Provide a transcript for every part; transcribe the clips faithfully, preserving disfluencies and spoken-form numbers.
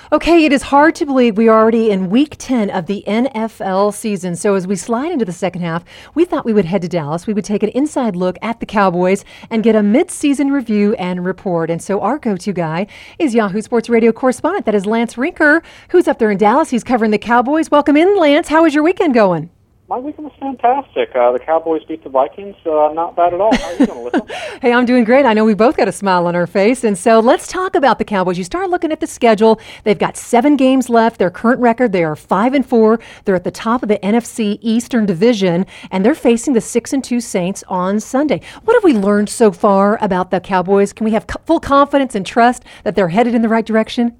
Okay, it is hard to believe we are already in week ten of the N F L season. So as we slide into the second half, we thought we would head to Dallas. We would take an inside look at the Cowboys and get a mid-season review and report. And so our go-to guy is Yahoo Sports Radio correspondent. That is Lance Rinker, who's up there in Dallas. He's covering the Cowboys. Welcome in, Lance. How is your weekend going? My weekend was fantastic. Uh, the Cowboys beat the Vikings. Uh, not bad at all. How are you doing, Alyssa? Hey, I'm doing great. I know we both got a smile on our face. And so let's talk about the Cowboys. You start looking at the schedule. They've got seven games left. Their current record, they are five and four. They're at the top of the N F C Eastern Division, and they're facing the six and two Saints on Sunday. What have we learned so far about the Cowboys? Can we have co- full confidence and trust that they're headed in the right direction?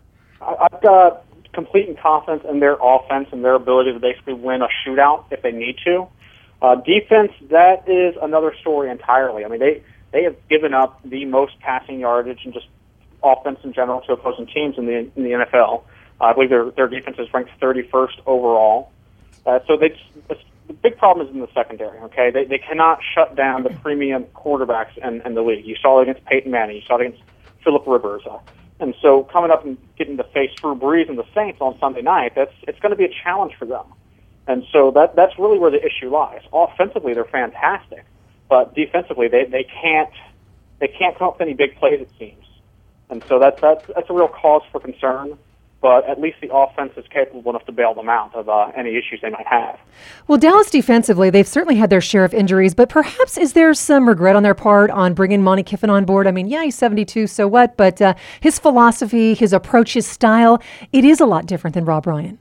I, I've got complete confidence in their offense and their ability to basically win a shootout if they need to. Uh, defense, that is another story entirely. I mean, they, they have given up the most passing yardage and just offense in general to opposing teams in the in the N F L. Uh, I believe their their defense is ranked thirty-first overall. Uh, so they, the big problem is in the secondary. Okay, they they cannot shut down the premium quarterbacks in, in the league. You saw it against Peyton Manning. You saw it against Phillip Rivers. Uh, And so coming up and getting to face Drew Brees and the Saints on Sunday night, that's it's going to be a challenge for them. And so that that's really where the issue lies. Offensively, they're fantastic, but defensively, they, they can't they can't come up with any big plays, it seems. And so that's that's that's a real cause for concern. But at least the offense is capable enough to bail them out of uh, any issues they might have. Well, Dallas defensively, they've certainly had their share of injuries, but perhaps is there some regret on their part on bringing Monty Kiffin on board? I mean, yeah, he's seventy-two, so what? But uh, his philosophy, his approach, his style, it is a lot different than Rob Ryan.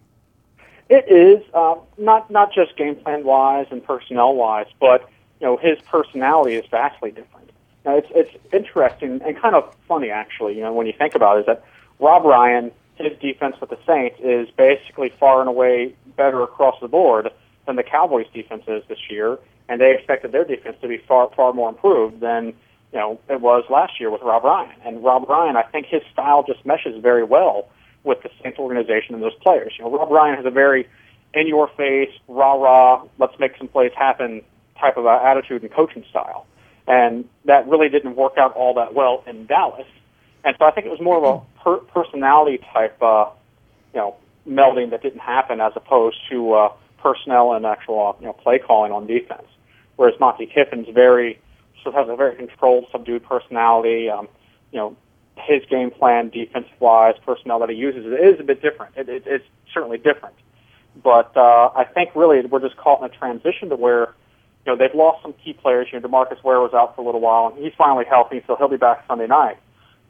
It is, uh, not not just game plan-wise and personnel-wise, but you know his personality is vastly different. Now, it's, it's interesting and kind of funny, actually, you know, when you think about it, is that Rob Ryan, his defense with the Saints is basically far and away better across the board than the Cowboys' defense is this year, and they expected their defense to be far, far more improved than you know it was last year with Rob Ryan. And Rob Ryan, I think his style just meshes very well with the Saints organization and those players. You know, Rob Ryan has a very in-your-face, rah-rah, let's make some plays happen type of uh, attitude and coaching style, and that really didn't work out all that well in Dallas. And so I think it was more of a per- personality type, uh, you know, melding that didn't happen as opposed to uh, personnel and actual, uh, you know, play calling on defense. Whereas Monty Kiffin's very sort of has a very controlled, subdued personality. Um, you know, his game plan, defensive-wise, personnel that he uses is a bit different. It, it, it's certainly different. But uh, I think really we're just caught in a transition to where, you know, they've lost some key players. You know, DeMarcus Ware was out for a little while, and he's finally healthy, so he'll be back Sunday night.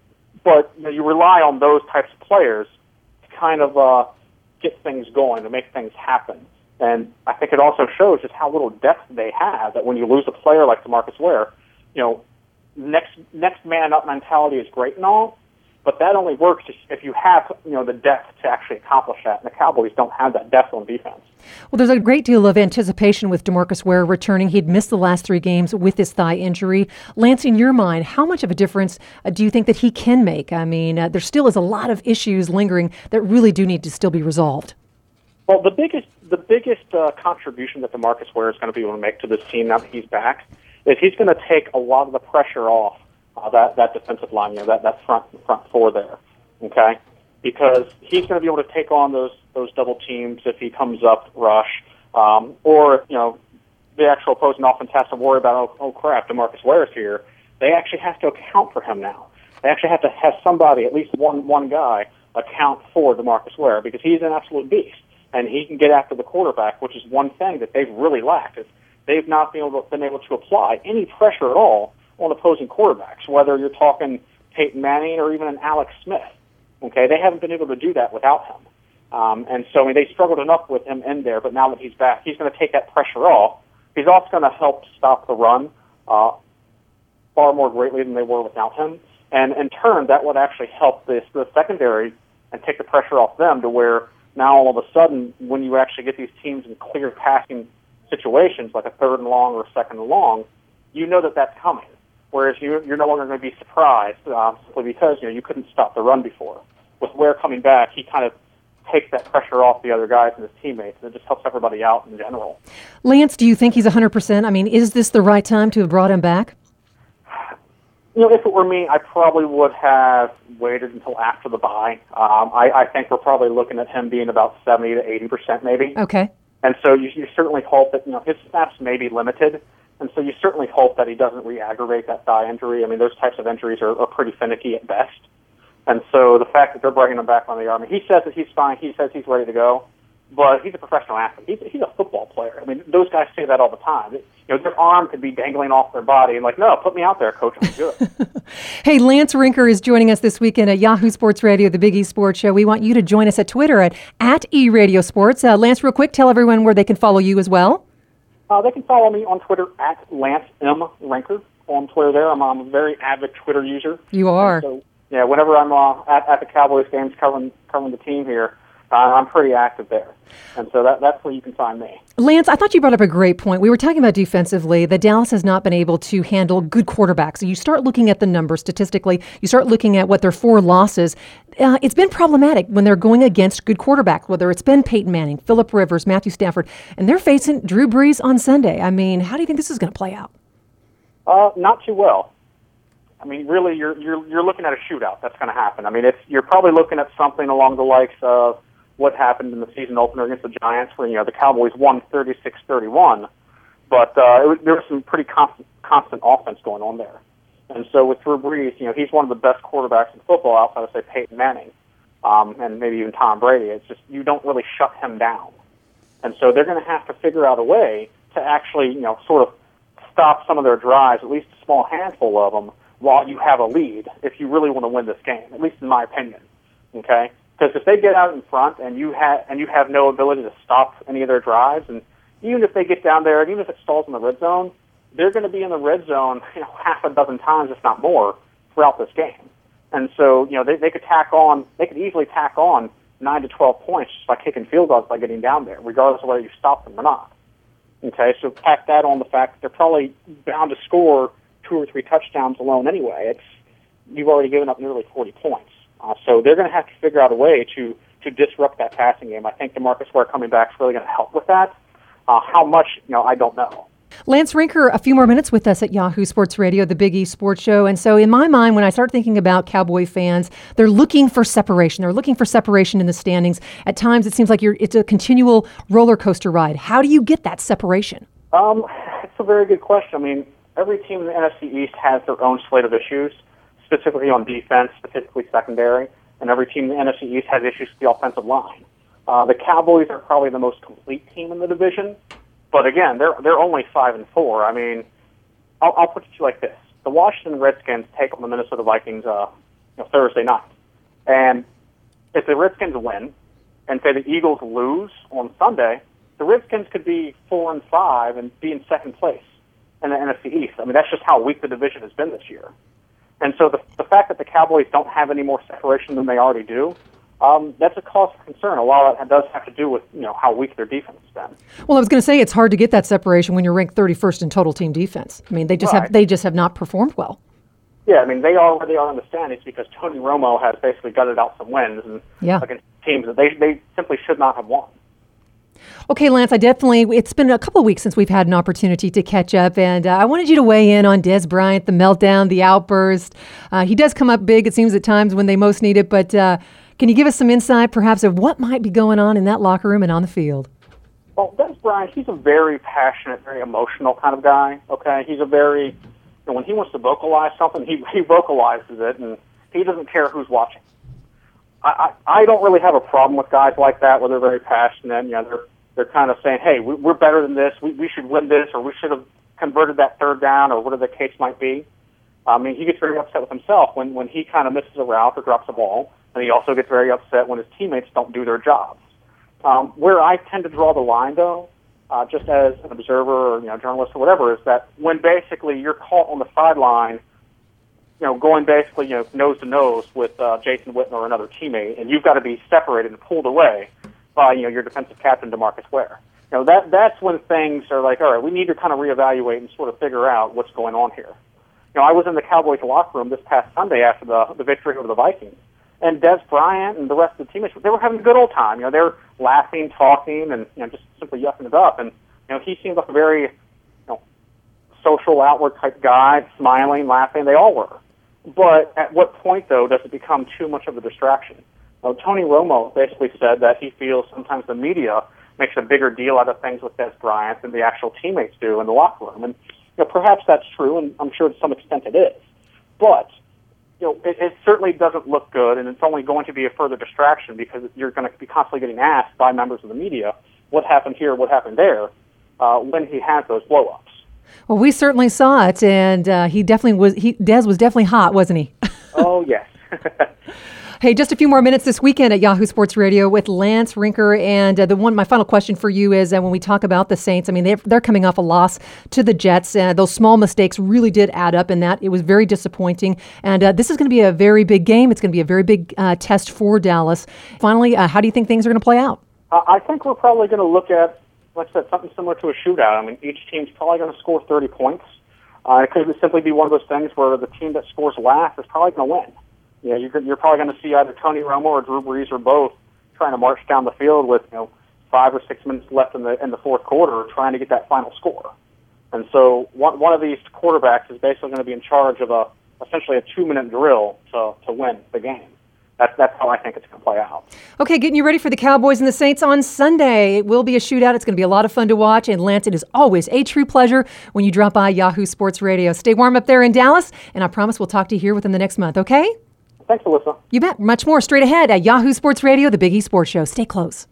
But you know, you rely on those types of players to kind of uh, get things going, to make things happen. And I think it also shows just how little depth they have, that when you lose a player like DeMarcus Ware, you know, next next man up mentality is great and all, but that only works if you have, you know, the depth to actually accomplish that. And the Cowboys don't have that depth on defense. Well, there's a great deal of anticipation with DeMarcus Ware returning. He'd missed the last three games with his thigh injury. Lance, in your mind, how much of a difference uh, do you think that he can make? I mean, uh, there still is a lot of issues lingering that really do need to still be resolved. Well, the biggest the biggest uh, contribution that DeMarcus Ware is going to be able to make to this team now that he's back is he's going to take a lot of the pressure off uh, that that defensive line, you know, that that front front four there, okay? Because he's going to be able to take on those those double teams if he comes up rush, um, or you know, the actual opposing offense has to worry about oh, oh crap, DeMarcus Ware is here. They actually have to account for him now. They actually have to have somebody, at least one one guy, account for DeMarcus Ware because he's an absolute beast and he can get after the quarterback, which is one thing that they've really lacked. Is they've not been able to, been able to apply any pressure at all on opposing quarterbacks, whether you're talking Peyton Manning or even an Alex Smith. Okay, they haven't been able to do that without him. Um, and so I mean, they struggled enough with him in there, but now that he's back, he's going to take that pressure off. He's also going to help stop the run uh, far more greatly than they were without him. And in turn, that would actually help this, the secondary and take the pressure off them to where now all of a sudden, when you actually get these teams in clear passing situations, like a third and long or a second and long, you know that that's coming. Whereas you, you're no longer going to be surprised uh, simply because you know you couldn't stop the run before. With Ware coming back, he kind of takes that pressure off the other guys and his teammates, and it just helps everybody out in general. Lance, do you think he's one hundred percent? I mean, is this the right time to have brought him back? You know, if it were me, I probably would have waited until after the bye. Um, I, I think we're probably looking at him being about seventy to eighty percent maybe. Okay. And so you, you certainly hope that, you know, his snaps may be limited. And so you certainly hope that he doesn't re-aggravate that thigh injury. I mean, those types of injuries are, are pretty finicky at best. And so the fact that they're bringing him back on the arm, he says that he's fine. He says he's ready to go. But he's a professional athlete. He's, he's a football player. I mean, those guys say that all the time. You know, their arm could be dangling off their body and like, no, put me out there, coach. I'm good. Hey, Lance Rinker is joining us this weekend at Yahoo Sports Radio, the Big E Sports Show. We want you to join us at Twitter at, at eRadioSports. Uh, Lance, real quick, tell everyone where they can follow you as well. Uh, they can follow me on Twitter at Lance M. Rinker. On Twitter there, I'm, I'm a very avid Twitter user. You are. So, yeah, whenever I'm uh, at, at the Cowboys games covering, covering the team here, uh, I'm pretty active there. And so that, that's where you can find me. Lance, I thought you brought up a great point. We were talking about defensively, that Dallas has not been able to handle good quarterbacks. So you start looking at the numbers statistically, you start looking at what their four losses. Uh, it's been problematic when they're going against good quarterbacks, whether it's been Peyton Manning, Phillip Rivers, Matthew Stafford, and they're facing Drew Brees on Sunday. I mean, how do you think this is going to play out? Uh, not too well. I mean, really, you're you're you're looking at a shootout that's going to happen. I mean, it's you're probably looking at something along the likes of what happened in the season opener against the Giants, where, you know, the Cowboys won thirty-six thirty-one, but uh, it was, there was some pretty constant, constant offense going on there. And so with Drew Brees, you know, he's one of the best quarterbacks in football outside of, say, Peyton Manning, um, and maybe even Tom Brady. It's just you don't really shut him down. And so they're going to have to figure out a way to actually, you know, sort of stop some of their drives, at least a small handful of them, while you have a lead, if you really want to win this game, at least in my opinion. Okay? Because if they get out in front and you have and you have no ability to stop any of their drives, and even if they get down there, and even if it stalls in the red zone, they're going to be in the red zone, you know, half a dozen times, if not more, throughout this game. And so, you know, they, they could tack on, they could easily tack on nine to twelve points just by kicking field goals by getting down there, regardless of whether you stop them or not. Okay, so tack that on the fact that they're probably bound to score two or three touchdowns alone anyway. It's you've already given up nearly forty points. Uh, so they're going to have to figure out a way to, to disrupt that passing game. I think DeMarcus Ware coming back is really going to help with that. Uh, how much, you know, I don't know. Lance Rinker, a few more minutes with us at Yahoo Sports Radio, the Big E Sports Show. And so in my mind, when I start thinking about Cowboy fans, they're looking for separation. They're looking for separation in the standings. At times, it seems like you're, it's a continual roller coaster ride. How do you get that separation? Um, it's a very good question. I mean, every team in the N F C East has their own slate of issues, specifically on defense, specifically secondary, and every team in the N F C East has issues with the offensive line. Uh, the Cowboys are probably the most complete team in the division, but again, they're they're only five and four. I mean, I'll, I'll put it to you like this: the Washington Redskins take on the Minnesota Vikings uh, you know, Thursday night, and if the Redskins win, and say the Eagles lose on Sunday, the Redskins could be four and five and be in second place in the N F C East. I mean, that's just how weak the division has been this year. And so the, the fact that the Cowboys don't have any more separation than they already do, um, that's a cause for concern. A lot of that does have to do with, you know, how weak their defense has been. Well, I was going to say it's hard to get that separation when you're ranked thirty-first in total team defense. I mean, they just Right. have they just have not performed well. Yeah, I mean, they are where they are in the standings because Tony Romo has basically gutted out some wins and Yeah. against teams that they, they simply should not have won. Okay, Lance, I definitely, it's been a couple of weeks since we've had an opportunity to catch up, and uh, I wanted you to weigh in on Dez Bryant, the meltdown, the outburst. Uh, he does come up big, it seems, at times when they most need it, but uh, can you give us some insight, perhaps, of what might be going on in that locker room and on the field? Well, Dez Bryant, he's a very passionate, very emotional kind of guy, okay? He's a very, you know, when he wants to vocalize something, he, he vocalizes it, and he doesn't care who's watching. I, I, I don't really have a problem with guys like that where they're very passionate. You know, they're they're kind of saying, hey, we, we're better than this. We, we should win this, or we should have converted that third down, or whatever the case might be. I mean, he gets very upset with himself when, when he kind of misses a route or drops a ball, and he also gets very upset when his teammates don't do their jobs. Um, where I tend to draw the line, though, uh, just as an observer or, you know, journalist or whatever, is that when basically you're caught on the sideline, you know, going basically, you know, nose to nose with uh, Jason Witten or another teammate, and you've got to be separated and pulled away by, you know, your defensive captain, DeMarcus Ware. You know, that that's when things are like, all right, we need to kind of reevaluate and sort of figure out what's going on here. You know, I was in the Cowboys locker room this past Sunday after the the victory over the Vikings, and Dez Bryant and the rest of the teammates, they were having a good old time. You know, they were laughing, talking, and, you know, just simply yucking it up. And, you know, he seemed like a very, you know, social, outward type guy, smiling, laughing. They all were. But at what point, though, does it become too much of a distraction? Now, Tony Romo basically said that he feels sometimes the media makes a bigger deal out of things with Des Bryant than the actual teammates do in the locker room. And you know, perhaps that's true, and I'm sure to some extent it is. But you know, it, it certainly doesn't look good, and it's only going to be a further distraction because you're going to be constantly getting asked by members of the media what happened here, what happened there, uh, when he has those blow-ups. Well, we certainly saw it, and uh, he definitely was. He Des was definitely hot, wasn't he? Oh yes. Hey, just a few more minutes this weekend at Yahoo Sports Radio with Lance Rinker. And uh, the one, my final question for you is, uh, when we talk about the Saints, I mean, they're, they're coming off a loss to the Jets. Uh, those small mistakes really did add up in that. It was very disappointing. And uh, this is going to be a very big game. It's going to be a very big uh, test for Dallas. Finally, uh, how do you think things are going to play out? Uh, I think we're probably going to look at, like I said, something similar to a shootout. I mean, each team's probably going to score thirty points. Uh, it could simply be one of those things where the team that scores last is probably going to win. Yeah, you're, you're probably going to see either Tony Romo or Drew Brees or both trying to march down the field with you know five or six minutes left in the in the fourth quarter, trying to get that final score. And so one one of these quarterbacks is basically going to be in charge of a essentially a two minute drill to to win the game. That's that's how I think it's going to play out. Okay, getting you ready for the Cowboys and the Saints on Sunday. It will be a shootout. It's going to be a lot of fun to watch. And Lance, it is always a true pleasure when you drop by Yahoo Sports Radio. Stay warm up there in Dallas, and I promise we'll talk to you here within the next month. Okay? Thanks, Alyssa. You bet. Much more straight ahead at Yahoo Sports Radio, the Big E Sports Show. Stay close.